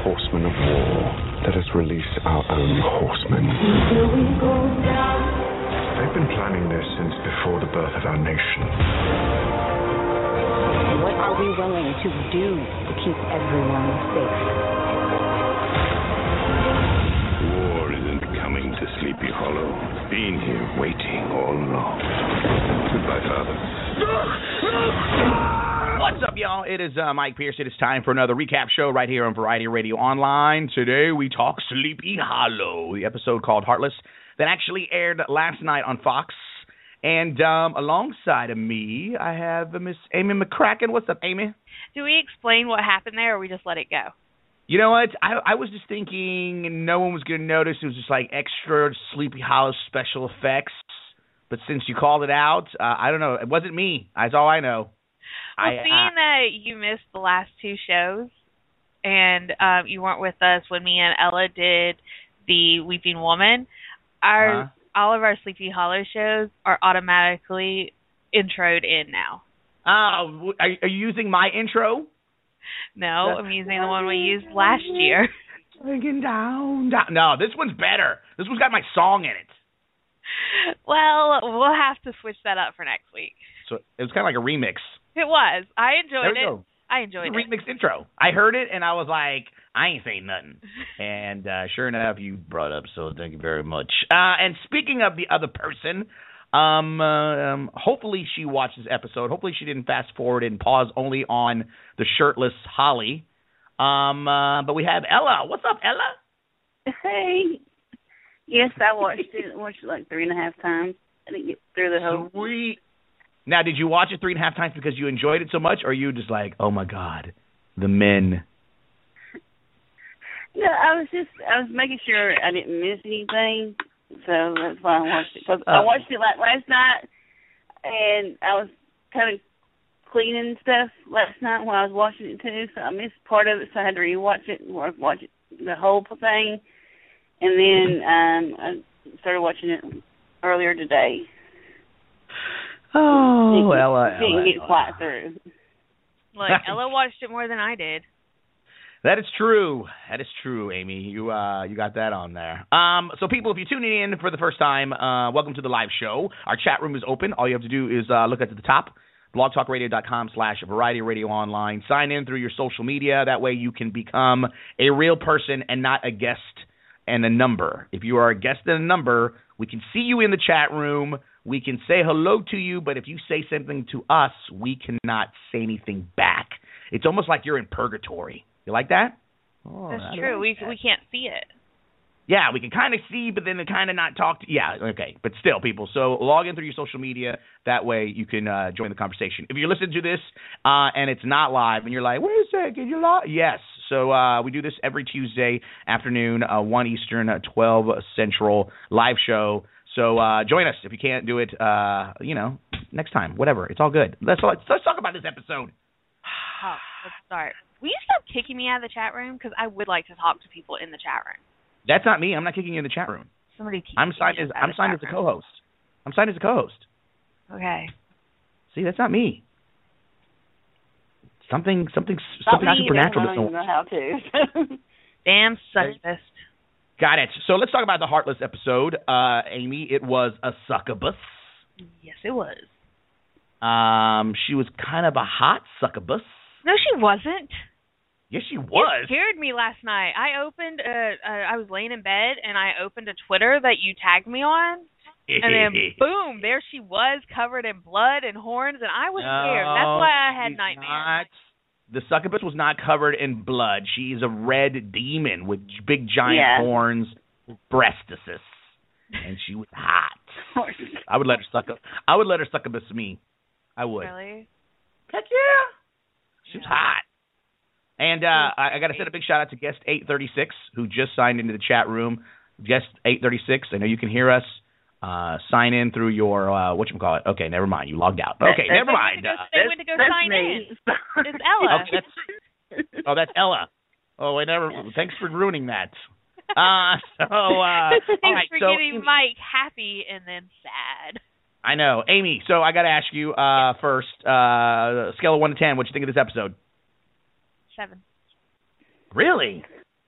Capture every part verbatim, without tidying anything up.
horsemen of war. Let us release our own horsemen. They've been planning this since before the birth of our nation. What are we willing to do to keep everyone safe? War isn't coming to Sleepy Hollow. It's been here waiting all along. Goodbye, Father. What's up, y'all? It is uh, Mike Pierce. It is time for another recap show right here on Variety Radio Online. Today we talk Sleepy Hollow, the episode called Heartless that actually aired last night on Fox. And um, alongside of me, I have Miss Amy McCracken. What's up, Amy? Do we explain what happened there, or we just let it go? You know what? I, I was just thinking no one was going to notice. It was just like extra Sleepy Hollow special effects. But since you called it out, uh, I don't know. It wasn't me. That's all I know. Well, I, seeing I, that you missed the last two shows, and um, you weren't with us when me and Ella did the Weeping Woman, our uh-huh. all of our Sleepy Hollow shows are automatically introed in now. Oh, are, are you using my intro? No, That's I'm using the one we used last year. Taking down, down. No, this one's better. This one's got my song in it. Well, we'll have to switch that up for next week. So it was kind of like a remix. It was. I enjoyed there we it. Go. I enjoyed it. Remix intro. I heard it and I was like, I ain't saying nothing. And uh, sure enough, you brought up. So thank you very much. Uh, and speaking of the other person, um, uh, um, hopefully she watched this episode. Hopefully she didn't fast forward and pause only on the shirtless Holly. Um, uh, but we have Ella. What's up, Ella? Hey. Yes, I watched it. I watched it like three and a half times. I didn't get through the whole. Sweet. Now, did you watch it three and a half times because you enjoyed it so much, or are you just like, oh my God, the men? No, I was just I was making sure I didn't miss anything, so that's why I watched it. Because uh, I watched it like last night, and I was kind of cleaning stuff last night while I was watching it too, so I missed part of it, so I had to rewatch it or watch it the whole thing, and then um, I started watching it earlier today. Oh, didn't, Ella, didn't Ella, get Ella. quite through. Look, Ella watched it more than I did. That is true. That is true, Amy. You uh, you got that on there. Um, so, people, if you're tuning in for the first time, uh, welcome to the live show. Our chat room is open. All you have to do is uh, look at the top, blogtalkradio.com slash Variety Radio Online. Sign in through your social media. That way you can become a real person and not a guest and a number. If you are a guest and a number, we can see you in the chat room. We can say hello to you, but if you say something to us, we cannot say anything back. It's almost like you're in purgatory. You like that? Oh, that's I true. Like we that. we can't see it. Yeah, we can kind of see, but then kind of not talk to. Yeah, okay, but still, people. So log in through your social media. That way you can uh, join the conversation. If you're listening to this uh, and it's not live, and you're like, wait a second, you're live? Yes. So uh, we do this every Tuesday afternoon, uh, one Eastern, uh, twelve Central, live show. So uh, join us if you can't do it. Uh, you know, next time, whatever. It's all good. Let's let's, let's talk about this episode. Oh, let's start. Will you stop kicking me out of the chat room? Because I would like to talk to people in the chat room. That's not me. I'm not kicking you in the chat room. Somebody keep I'm signed as I'm signed as a co-host. I'm signed as a co-host. Okay. See, that's not me. Something something something supernatural. I don't even know how to. Damn succubus. Got it. So let's talk about the Heartless episode. Uh, Amy, it was a succubus. Yes, it was. Um, she was kind of a hot succubus. No, she wasn't. Yes, she was. It scared me last night. I opened, uh, uh, I was laying in bed, and I opened a Twitter that you tagged me on, and then, boom, there she was, covered in blood and horns, and I was scared. No, that's why I had Not. nightmares. The succubus was not covered in blood. She's a red demon with big, giant yeah. horns, breastises, and she was hot. I would let her suck up. I would let her succubus me. I would. Really? Heck yeah. She was hot. And uh, I, I got to send a big shout out to Guest eight thirty-six, who just signed into the chat room. Guest eight thirty-six, I know you can hear us. Uh, sign in through your, uh, whatchamacallit. Okay, never mind. You logged out. Okay, never mind. They went to go, that's sign me. in. It's Ella. Oh that's, oh, that's Ella. Oh, I never. Thanks for ruining that. Uh, so, uh, Thanks all right, for so, getting Mike happy and then sad. I know. Amy, so I got to ask you uh, first, uh, scale of one to ten, what you think of this episode? Seven. Really?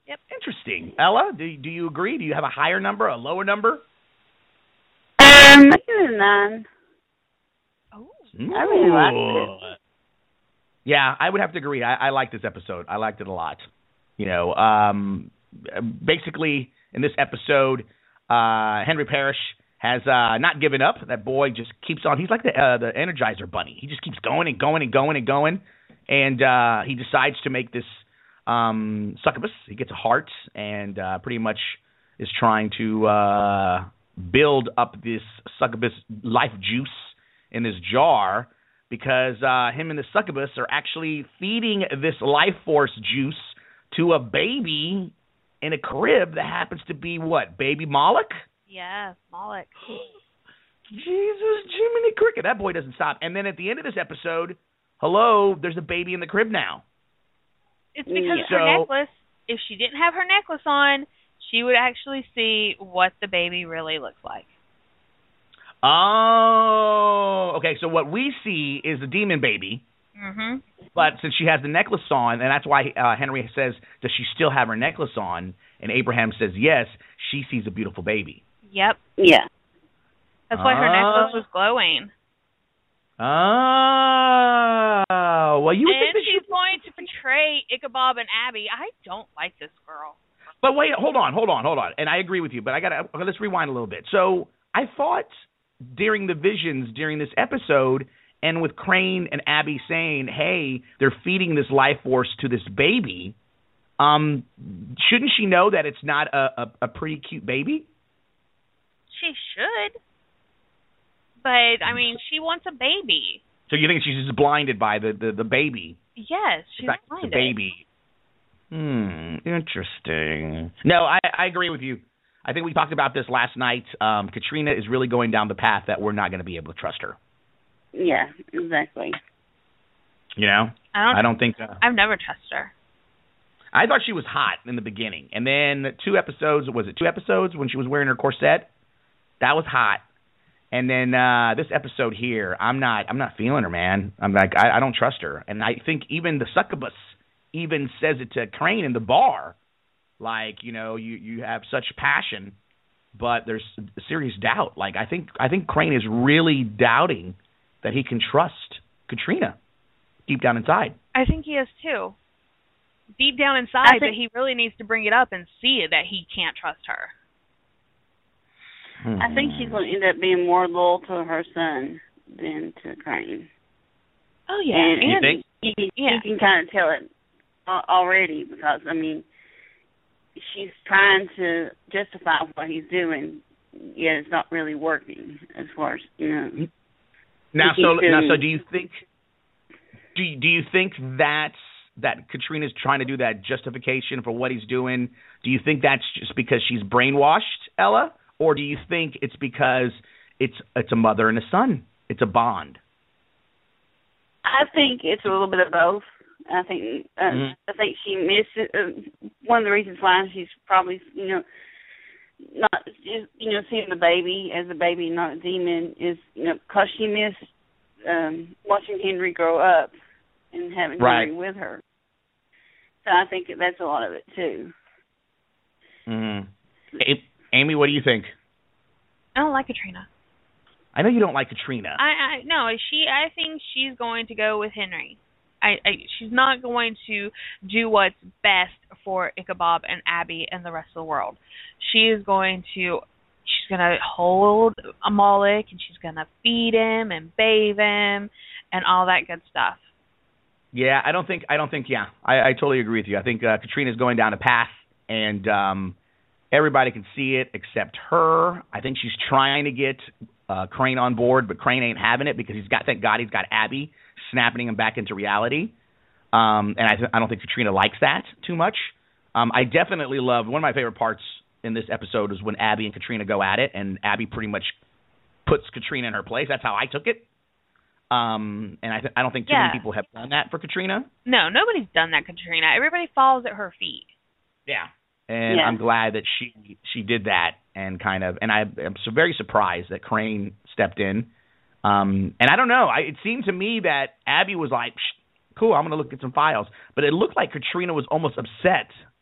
Yep. Interesting. Ella, do do you agree? Do you have a higher number, a lower number? Um, I give it a nine. Oh. I really liked it. Yeah, I would have to agree. I, I like this episode. I liked it a lot. You know, um, basically in this episode, uh, Henry Parrish has uh, not given up. That boy just keeps on. He's like the uh, the Energizer Bunny. He just keeps going and going and going and going, and uh, he decides to make this um, succubus. He gets a heart and uh, pretty much is trying to uh, build up this succubus life juice in this jar, because uh, him and the succubus are actually feeding this life force juice to a baby in a crib that happens to be what? Baby Moloch? Yeah, Moloch. Jesus, Jiminy Cricket. That boy doesn't stop. And then at the end of this episode, hello, there's a baby in the crib now. It's because Yeah. of her So- necklace. If she didn't have her necklace on, she would actually see what the baby really looks like. Oh, okay. So what we see is the demon baby, Mm-hmm. but since she has the necklace on, and that's why uh, Henry says, does she still have her necklace on? And Abraham says, yes, she sees a beautiful baby. Yep. Yeah. That's why her Ah. necklace was glowing. Oh, well, you would think And that she... she's going to portray Ichabod and Abby. I don't like this girl. But wait, hold on, hold on, hold on. And I agree with you, but I got to, let's rewind a little bit. So I thought during the visions, during this episode, and with Crane and Abby saying, hey, they're feeding this life force to this baby, um, shouldn't she know that it's not a, a, a pretty cute baby? She should. But, I mean, she wants a baby. So you think she's just blinded by the, the, the baby? Yes, The she's fact it's blinded. a baby. Hmm, interesting. No, I, I agree with you. I think we talked about this last night. Um, Katrina is really going down the path that we're not going to be able to trust her. Yeah, exactly. You know? I don't, I don't think... Uh, I've never trusted her. I thought she was hot in the beginning. And then two episodes, was it two episodes when she was wearing her corset? That was hot. And then uh, this episode here, I'm not I'm not feeling her, man. I'm like, I, I don't trust her. And I think even the succubus even says it to Crane in the bar. Like, you know, you, you have such passion, but there's serious doubt. Like, I think I think Crane is really doubting that he can trust Katrina deep down inside. I think he is, too. Deep down I inside, think- but he really needs to bring it up and see it that he can't trust her. I think she's going to end up being more loyal to her son than to Crane. Oh, yeah. And You And think? He, he Yeah. can kind of tell it al- already because, I mean, she's trying to justify what he's doing, yet it's not really working as far as, you know. Now, He so keeps now, doing- so do you think? Do you, do you think that's that Katrina's trying to do that justification for what he's doing? Do you think that's just because she's brainwashed, Ella, or do you think it's because it's it's a mother and a son? It's a bond. I think it's a little bit of both. I think uh, Mhm. I think she missed it. Uh, one of the reasons why she's probably, you know, not just, you know, seeing the baby as a baby, not a demon, is, you know, because she missed um, watching Henry grow up and having Right. Henry with her. So I think that's a lot of it too. Mm-hmm. A- Amy, what do you think? I don't like Katrina. I know you don't like Katrina. I, I no, she. I think she's going to go with Henry. I, I she's not going to do what's best for Ichabod and Abby and the rest of the world. She is going to. She's going to hold a Moloch and she's going to feed him and bathe him and all that good stuff. Yeah, I don't think. I don't think. Yeah, I, I totally agree with you. I think uh, Katrina's going down a path, and um, everybody can see it except her. I think she's trying to get uh, Crane on board, but Crane ain't having it because he's got. Thank God he's got Abby snapping him back into reality. Um, and I, th- I don't think Katrina likes that too much. Um, I definitely love one of my favorite parts in this episode is when Abby and Katrina go at it, and Abby pretty much puts Katrina in her place. That's how I took it. Um, and I, th- I don't think too Yeah. many people have done that for Katrina. No, nobody's done that, Katrina. Everybody falls at her feet. Yeah. And Yeah. I'm glad that she she did that and kind of, and I am so very surprised that Crane stepped in. Um, and I don't know, I, it seemed to me that Abby was like, Psh, cool, I'm going to look at some files. But it looked like Katrina was almost upset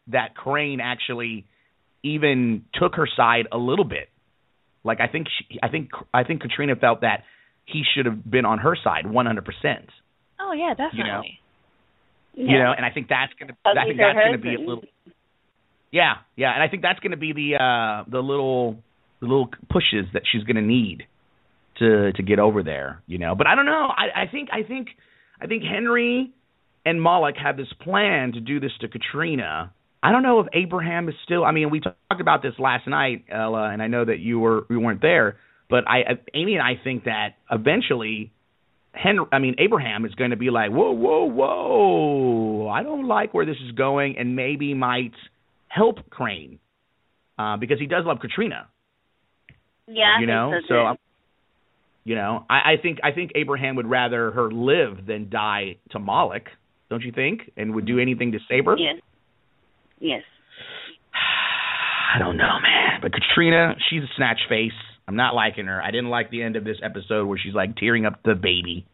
that Crane actually even took her side a little bit. Like I think she, I think I think Katrina felt that he should have been on her side one hundred percent. Oh yeah, definitely. You know, Yeah. you know, and I think that's gonna I'll I be think her that's gonna be a husband. little. Yeah, yeah, and I think that's gonna be the uh, the little the little pushes that she's gonna need to to get over there. You know, but I don't know. I, I think I think I think Henry and Moloch have this plan to do this to Katrina. I don't know if Abraham is still. I mean, we talked about this last night, Ella, and I know that you were you weren't there. But I, Amy and I think that eventually, Henry, I mean Abraham is going to be like, whoa, whoa, whoa! I don't like where this is going, and maybe might help Crane uh, because he does love Katrina. Yeah, I you think know, so, so too. I'm, you know, I, I think I think Abraham would rather her live than die to Moloch, don't you think? And would do anything to save her. Yes. Yes. I don't know, man. But Katrina, she's a snatch face. I'm not liking her. I didn't like the end of this episode where she's like tearing up the baby.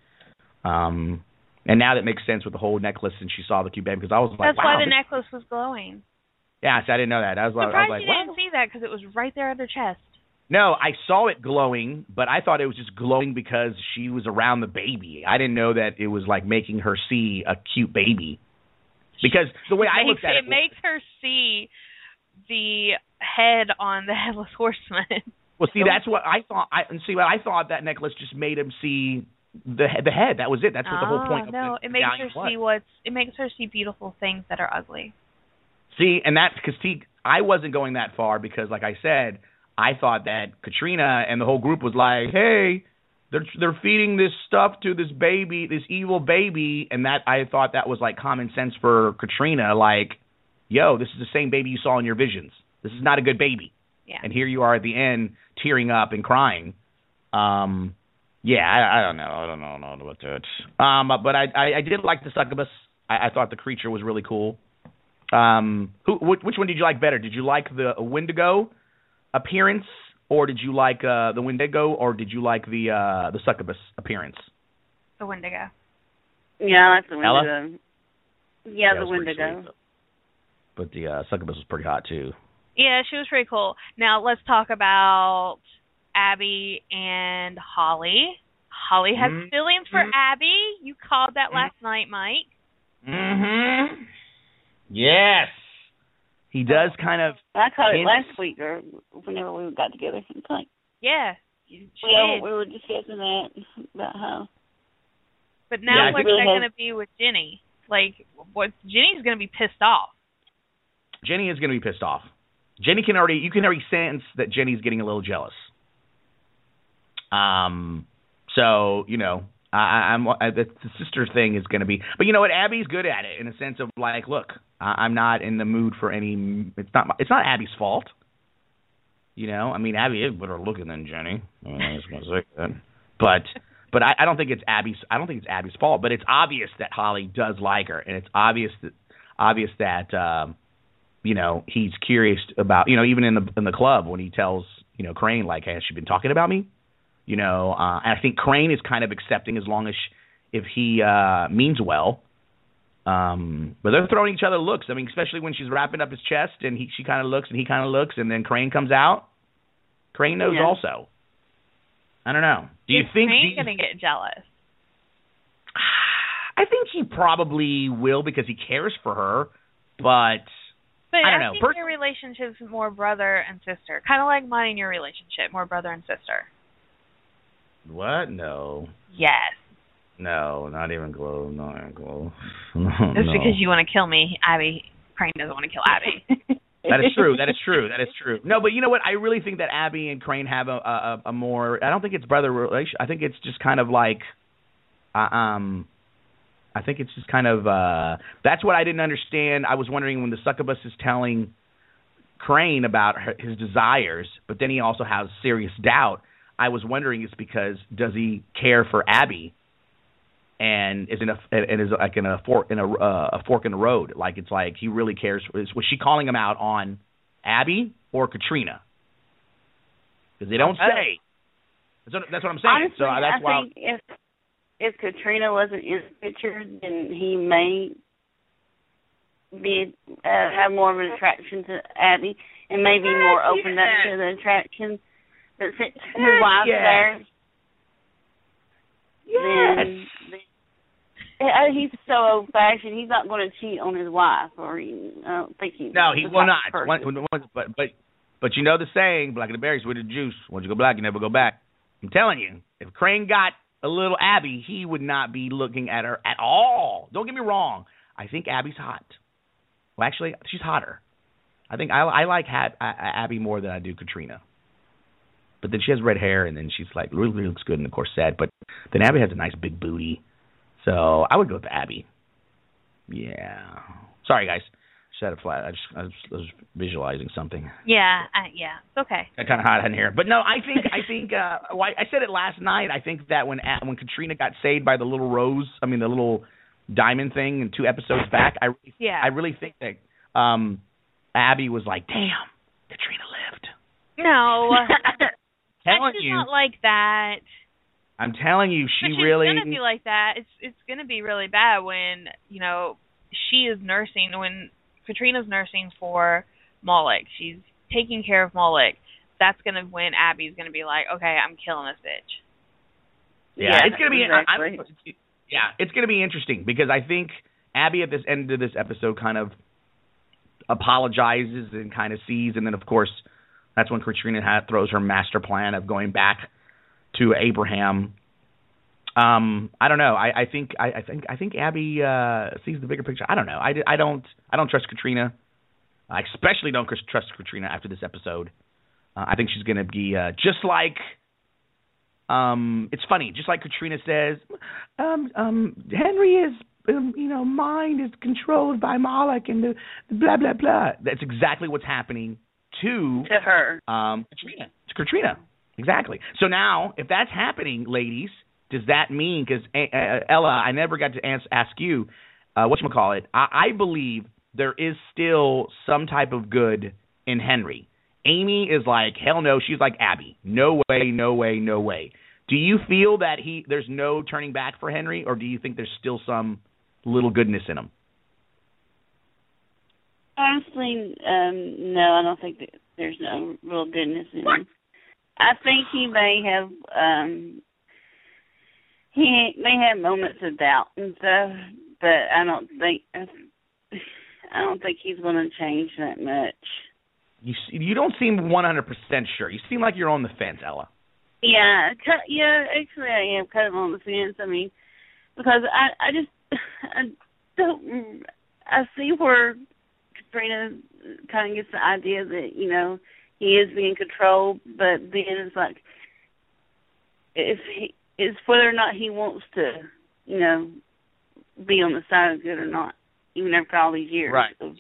Um, and now that makes sense with the whole necklace and she saw the cute baby because I was like, That's wow. why the this- necklace was glowing. Yeah, so I didn't know that. I was, like- I Surprised was like, you wow. didn't see that because it was right there at her chest. No, I saw it glowing, but I thought it was just glowing because she was around the baby. I didn't know that it was like making her see a cute baby. Because the way I Makes- looked at it, it makes her see the head on the Headless Horseman. well, see, that's what I thought. I and see, what I thought that necklace just made him see the he- the head. That was it. That's what the whole point Ah, of no, the it makes her medallion was. see what's. It makes her see beautiful things that are ugly. See, and that's because I wasn't going that far because, like I said, I thought that Katrina and the whole group was like, hey, they're they're feeding this stuff to this baby, this evil baby, and that I thought that was like common sense for Katrina, like, yo, this is the same baby you saw in your visions. This is not a good baby. Yeah. And here you are at the end tearing up and crying. Um, yeah, I, I don't know. I don't know, I don't know about that. Um, but I, I, I did like the succubus. I, I thought the creature was really cool. Um, who, which, which one did you like better? Did you like the Wendigo appearance, or did you like uh, the Wendigo, or did you like the uh, the succubus appearance? The Wendigo. Yeah, I like the Ella? Wendigo. Yeah, Yeah, the it was pretty Wendigo. sweet. But the uh, succubus was pretty hot too. Yeah, she was pretty cool. Now let's talk about Abby and Holly. Holly has Mhm. feelings for Mhm. Abby. You called that last night, Mike. Mm-hmm. Yes. He does kind of. I caught it Hint. last week or whenever we got together. It's like, Yeah, she yeah, did. we were discussing that about how. But Yeah, now I what's think- that going to be with Jenny? Like, what? Jenny's going to be pissed off. Jenny is going to be pissed off. Jenny can already. You can already sense that Jenny's getting a little jealous. Um. So you know, I, I- I'm I, the the sister thing is going to be. But you know what? Abby's good at it in a sense of like, look, I, I'm not in the mood for any. It's not. my- It's not Abby's fault. You know, I mean, Abby is better looking than Jenny. I mean, I was going to say that, but. But I, I don't think it's Abby's. I don't think it's Abby's fault. But it's obvious that Holly does like her, and it's obvious that obvious that um, you know he's curious about. You know, even in the in the club when he tells you know Crane like, "Hey, has she been talking about me?" You know, uh, and I think Crane is kind of accepting as long as sh- if he uh, means well. Um, but they're throwing each other looks. I mean, especially when she's wrapping up his chest, and he she kind of looks and he kind of looks, and then Crane comes out. Crane knows Yeah. also. I don't know. Do you Is think Crane these- going to get jealous? I think he probably will because he cares for her, but But I I, don't know. think Pers- your relationship's more brother and sister. Kind of like mine and your relationship, more brother and sister. what? No, Yes. no, not even glow, not even glow. Just no. because you want to kill me, Abby, Crane doesn't want to kill Abby. That is true. That is true. That is true. No, but you know what? I really think that Abby and Crane have a a, a more. I don't think it's brother relation. I think it's just kind of like, uh, um, I think it's just kind of. Uh, that's what I didn't understand. I was wondering when the succubus is telling Crane about her, his desires, but then he also has serious doubt. I was wondering it's because does he care for Abby? And is in a and is like in a fork in a uh, a fork in the road. Like it's like he really cares. Was she calling him out on Abby or Katrina? Because they don't Oh. say. That's what, that's what I'm saying. Honestly, so that's I why. think if if Katrina wasn't in the picture, then he may be uh, have more of an attraction to Abby and maybe more opened up to the attraction. But since his wife's Yes. there, Yes. then, then uh, he's so old-fashioned. He's not going to cheat on his wife, or he, I don't think he. No, he the will type not. of person. One, one, but but but you know the saying, black in the berries with the juice. Once you go black, you never go back. I'm telling you, if Crane got a little Abby, he would not be looking at her at all. Don't get me wrong. I think Abby's hot. Well, actually, she's hotter. I think I, I like ha- Abby more than I do Katrina. But then she has red hair, and then she's like really, really looks good in the corset. But then Abby has a nice big booty, so I would go with Abby. Yeah. Sorry, guys. Just had a flat. I just I was, I was visualizing something. Yeah, uh, yeah, it's okay. Got kind of hot in here, but no, I think I think uh, well, I said it last night. I think that when when Katrina got saved by the little rose, I mean the little diamond thing, in two episodes back, I really, Yeah. I really think that um, Abby was like, "Damn, Katrina lived." No, telling she's you, not like that. I'm telling you, she but she's really. gonna be like that. It's it's gonna be really bad when you know she is nursing when Katrina's nursing for Moloch. She's taking care of Moloch. That's gonna when Abby's gonna be like, okay, I'm killing this bitch. Yeah, Yeah, it's gonna be. exactly. I, I, yeah, it's gonna be interesting because I think Abby at this end of this episode kind of apologizes and kind of sees, and then of course that's when Katrina ha- throws her master plan of going back to Abraham. Um, I don't know. I, I think I, I think I think Abby uh, sees the bigger picture. I don't know. I, I don't I don't trust Katrina. I especially don't trust Katrina after this episode. Uh, I think she's going to be uh, just like. Um, it's funny, just like Katrina says, um, um, Henry is, um, you know, mind is controlled by Moloch and the, the blah blah blah. That's exactly what's happening to to her. um, Katrina. To Katrina, exactly. So now, if that's happening, ladies, does that mean? Because uh, Ella, I never got to ask, ask you, uh, whatchamacallit, I, I believe there is still some type of good in Henry. Amy is like, hell no. She's like Abby. No way, no way, no way. Do you feel that he there's no turning back for Henry, or do you think there's still some little goodness in him? Honestly, um, no, I don't think that there's no real goodness in him. I think he may have um, he may have moments of doubt and stuff, but I don't think I don't think he's going to change that much. You you don't seem one hundred percent sure. You seem like you're on the fence, Ella. Yeah, cu- yeah. Actually, I am kind of on the fence. I mean, because I, I just, I don't, I see where Katrina kind of gets the idea that you know he is being controlled, but then it's like, if he, it's whether or not he wants to, you know, be on the side of good or not, even after all these years. Right. Of,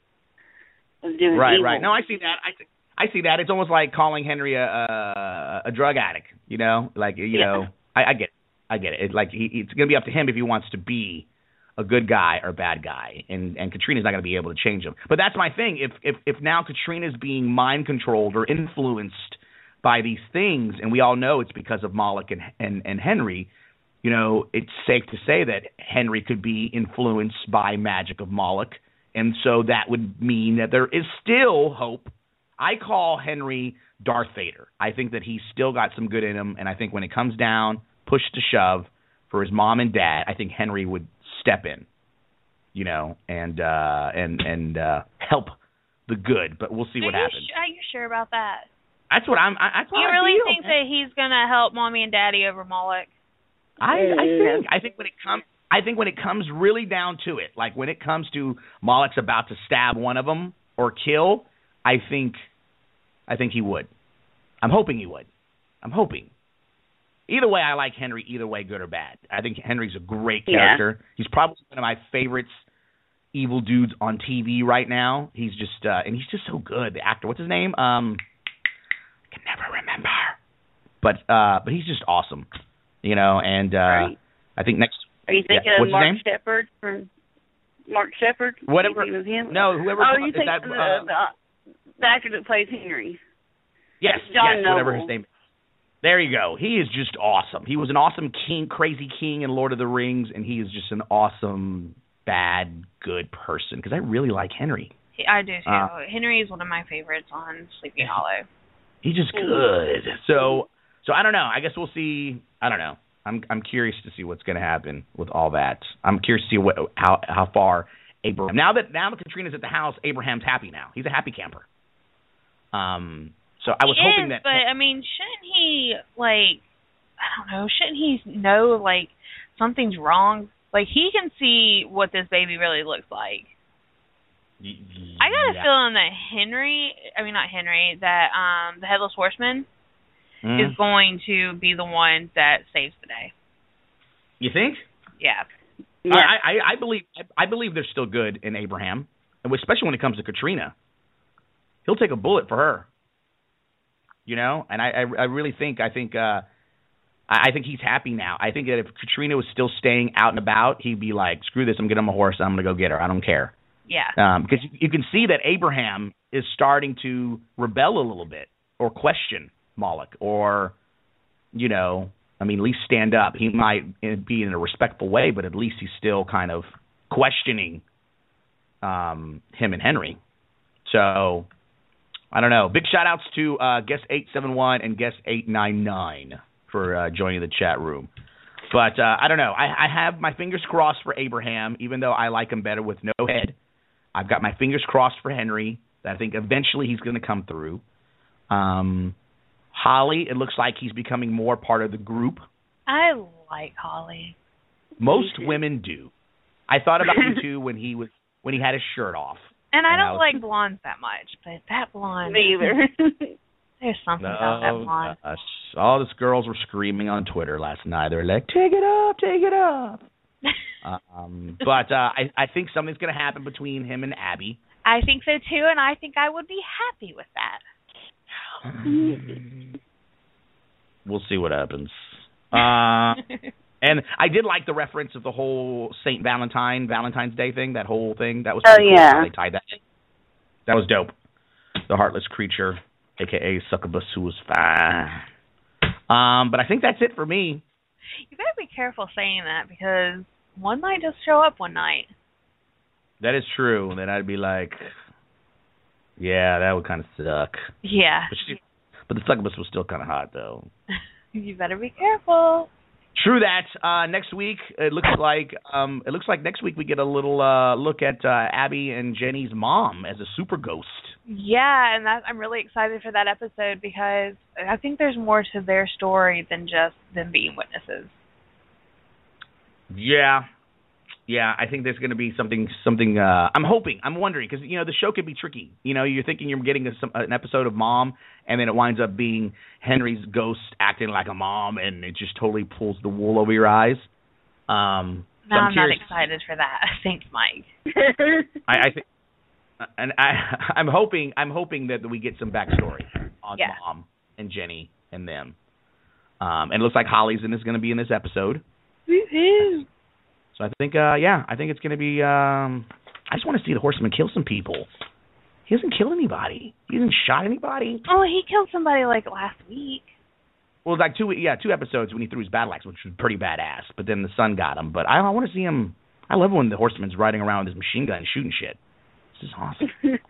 of doing Right, evil. right. No, I see that. I see, I see that. It's almost like calling Henry a a, a drug addict. You know, like you Yeah. know, I, I get, it. I get it. It's like he, it's going to be up to him if he wants to be a good guy or a bad guy, and and Katrina's not going to be able to change him. But that's my thing. If if if now Katrina's being mind controlled or influenced by these things, and we all know it's because of Moloch and and and Henry, you know, it's safe to say that Henry could be influenced by magic of Moloch. And so that would mean that there is still hope. I call Henry Darth Vader. I think that he's still got some good in him, and I think when it comes down, push to shove, for his mom and dad, I think Henry would step in, you know, and uh, and and uh, help the good. But we'll see what are you happens. Sh- are you sure about that? That's what I'm. I, that's what You I really feel, think man. that he's gonna help mommy and daddy over Moloch? I, I Yeah. think I think when it comes I think when it comes really down to it, like when it comes to Moloch's about to stab one of them or kill, I think I think he would. I'm hoping he would. I'm hoping. Either way, I like Henry. Either way, good or bad. I think Henry's a great Yeah. character. He's probably one of my favorites evil dudes on T V right now. He's just uh, and he's just so good. The actor, what's his name? Um, I can never remember. But uh, but he's just awesome. You know, and uh, Right. I think next. Are you thinking yeah. of What's his Mark name? Shepard from Mark Shepard? Whatever. You think of him? No, whoever. Oh, you is think that, the, uh, the, the actor that plays Henry? yes, John yes, whatever Noble. his name is. There you go. He is just awesome. He was an awesome king, crazy king in Lord of the Rings, and he is just an awesome bad good person because I really like Henry. I do too. Uh, Henry is one of my favorites on Sleepy Hollow. He's just good. So, so I don't know. I guess we'll see. I don't know. I'm I'm curious to see what's going to happen with all that. I'm curious to see what how how far Abraham. Now that now that Katrina's at the house, Abraham's happy now. He's a happy camper. Um. So I was he hoping is, that. But I mean, shouldn't he like? I don't know. Shouldn't he know like something's wrong? Like he can see what this baby really looks like. Y- I got a yeah. feeling that Henry, I mean not Henry, that um the Headless Horseman Mm. is going to be the one that saves the day. You think? Yeah. Yeah. I, I I believe I believe they're still good in Abraham, and especially when it comes to Katrina. He'll take a bullet for her. You know, and I I, I really think I think uh, I think he's happy now. I think that if Katrina was still staying out and about, he'd be like, "Screw this! I'm getting on my horse. I'm gonna go get her. I don't care." Yeah. Um, because you, you can see that Abraham is starting to rebel a little bit or question Moloch or, you know, I mean, at least stand up. He might be in a respectful way, but at least he's still kind of questioning um, him and Henry. So, I don't know. Big shout-outs to uh, Guest eight seven one and Guest eight nine nine for uh, joining the chat room. But uh, I don't know. I, I have my fingers crossed for Abraham, even though I like him better with no head. I've got my fingers crossed for Henry. I think eventually he's going to come through. Um, Holly, it looks like he's becoming more part of the group. I like Holly. Most women do. I thought about him too when he was when he had his shirt off. And I And I don't was- like blondes that much, but that blonde, Me either. there's something about that blonde. gosh. All these girls were screaming on Twitter last night. They were like, "Take it up, take it up." um, but uh, I, I think something's going to happen between him and Abby. I think so too, and I think I would be happy with that. We'll see what happens. Uh, and I did like the reference of the whole Saint Valentine, Valentine's Day thing, that whole thing. That was Oh, pretty cool yeah. how they tied that in. That was dope. The Heartless Creature, a k a. Succubus, who was fine. Um, but I think that's it for me. You better be careful saying that because one might just show up one night. That is true. And then I'd be like, yeah, that would kind of suck. Yeah. But, she, but the Succubus was still kind of hot, though. You better be careful. True that. Uh, next week, it looks like um, it looks like next week we get a little uh, look at uh, Abby and Jenny's mom as a super ghost. Yeah, and that I'm really excited for that episode because I think there's more to their story than just them being witnesses. Yeah, yeah. I think there's going to be something. Something. Uh, I'm hoping. I'm wondering because you know the show could be tricky. You know, you're thinking you're getting a, some, an episode of Mom, and then it winds up being Henry's ghost acting like a mom, and it just totally pulls the wool over your eyes. Um, so No, I'm, I'm not curious. excited for that. Thanks, Mike. I, I think, and I, I'm hoping, I'm hoping that we get some backstory on Yeah. Mom and Jenny and them. Um, and it looks like Holly's in is going to be in this episode. Woohoo! So I think, uh, yeah, I think it's going to be. Um, I just want to see the Horseman kill some people. He hasn't killed anybody. He hasn't shot anybody. Oh, he killed somebody like last week. Well, like two, yeah, two episodes when he threw his battle axe, which was pretty badass. But then the sun got him. But I, I want to see him. I love when the Horseman's riding around with his machine gun shooting shit. This is awesome.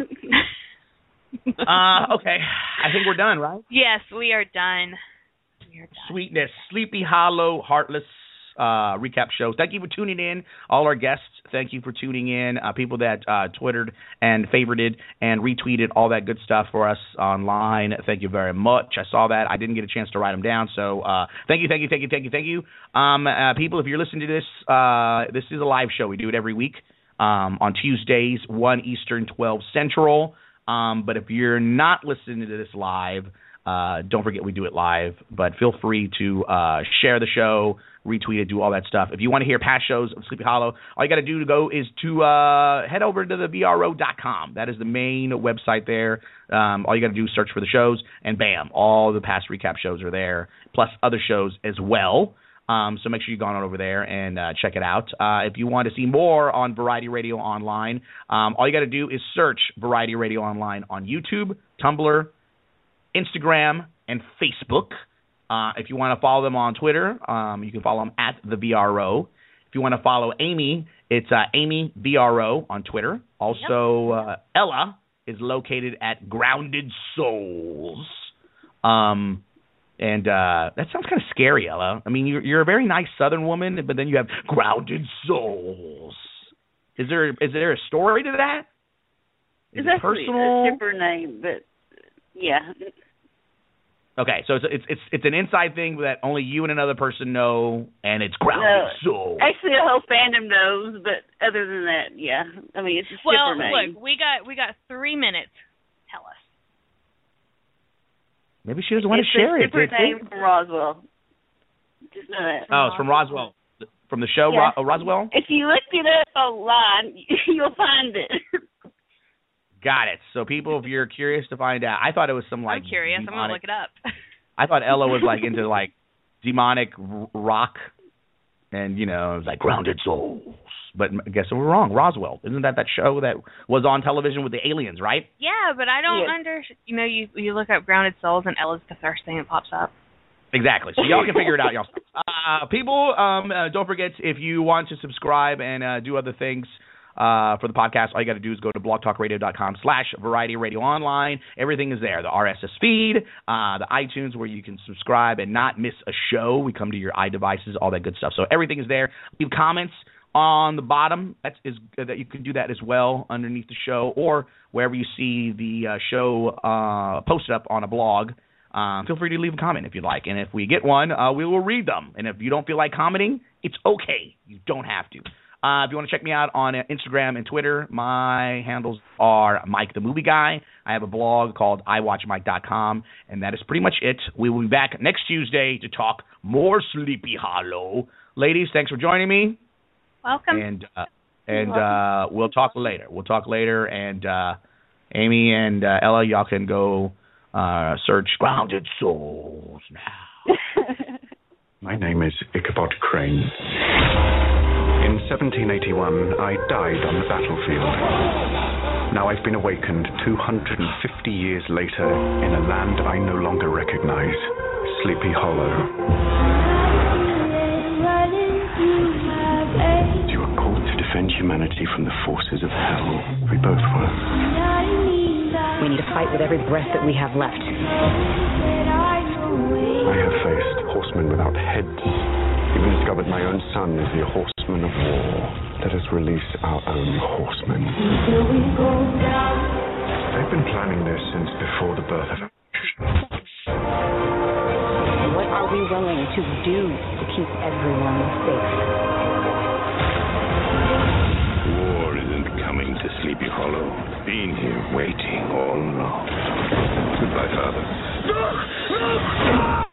uh, okay, I think we're done, right? Yes, we are done. We are done. Sweetness, Sleepy Hollow, Heartless uh, recap shows. Thank you for tuning in. All our guests, thank you for tuning in. Uh, people that uh, Twittered and favorited and retweeted all that good stuff for us online. Thank you very much. I saw that. I didn't get a chance to write them down. So uh, thank you, thank you, thank you, thank you, thank you. Um, uh, people, if you're listening to this, uh, this is a live show. We do it every week um, on Tuesdays, one Eastern, twelve Central. Um, but if you're not listening to this live, Uh, don't forget we do it live, but feel free to uh, share the show, retweet it, do all that stuff. If you want to hear past shows of Sleepy Hollow, all you got to do to go is to uh, head over to the V R O dot com. That is the main website there. Um, all you got to do is search for the shows, and bam, all the past recap shows are there, plus other shows as well. Um, so make sure you go on over there and uh, check it out. Uh, if you want to see more on Variety Radio Online, um, all you got to do is search Variety Radio Online on YouTube, Tumblr, Instagram, and Facebook. Uh, if you want to follow them on Twitter, um, you can follow them at the V R O. If you want to follow Amy, It's uh, Amy B R O on Twitter. Also, uh, Ella is located at Grounded Souls. Um, and uh, that sounds kind of scary, Ella. I mean, you're, you're a very nice Southern woman, but then you have Grounded Souls. Is there is there a story to that? Is it's it actually personal? a shipper name, but yeah. Okay, so it's it's it's it's an inside thing that only you and another person know, and it's Grounded No, Souls. actually, the whole fandom knows, but other than that, yeah. I mean, it's a Well, shipper name. look, we got we got three minutes. Tell us. Maybe she doesn't want it's to share a it. shipper It's- name from Roswell. Just know that. Oh, it's from Roswell, from the show Yeah. Ro- Roswell. If you look it up online, you'll find it. Got it. So people, if you're curious to find out, I thought it was some like I'm curious. I'm gonna demonic- look it up. I thought Ella was like into like demonic r- rock, and you know, it was like Grounded Souls. But I guess we're wrong. Roswell, isn't that that show that was on television with the aliens, right? Yeah, but I don't Yeah. under. You know, you you look up Grounded Souls and Ella's the first thing that pops up. Exactly. So y'all can figure it out, y'all. Uh, people, um, uh, don't forget, if you want to subscribe and uh, do other things uh, for the podcast, all you got to do is go to blogtalkradio.com slash variety radio online. Everything is there. The R S S feed, uh, the iTunes where you can subscribe and not miss a show. We come to your iDevices, all that good stuff. So everything is there. Leave comments on the bottom. That is that you can do that as well underneath the show, or wherever you see the uh, show uh, posted up on a blog. Um, feel free to leave a comment if you'd like, and if we get one, uh, we will read them. And if you don't feel like commenting, it's okay. You don't have to. Uh, if you want to check me out on uh, Instagram and Twitter, my handles are Mike the Movie Guy. I have a blog called i watch mike dot com, and that is pretty much it. We will be back next Tuesday to talk more Sleepy Hollow. Ladies, thanks for joining me. Welcome. And uh, and uh, we'll talk later. We'll talk later. And uh, Amy and uh, Ella, y'all can go uh, search Grounded Souls now. My name is Ichabod Crane. In seventeen eighty-one, I died on the battlefield. Now I've been awakened two hundred fifty years later in a land I no longer recognize, Sleepy Hollow. You were called to defend humanity from the forces of hell. We both were. We need to fight with every breath that we have left. I have faced horsemen without heads. Even discovered my own son is the horseman of war. Let us release our own horsemen. They've been planning this since before the birth of What are we willing to do to keep everyone safe? War isn't coming to Sleepy Hollow. Been here waiting all along. Goodbye, Father.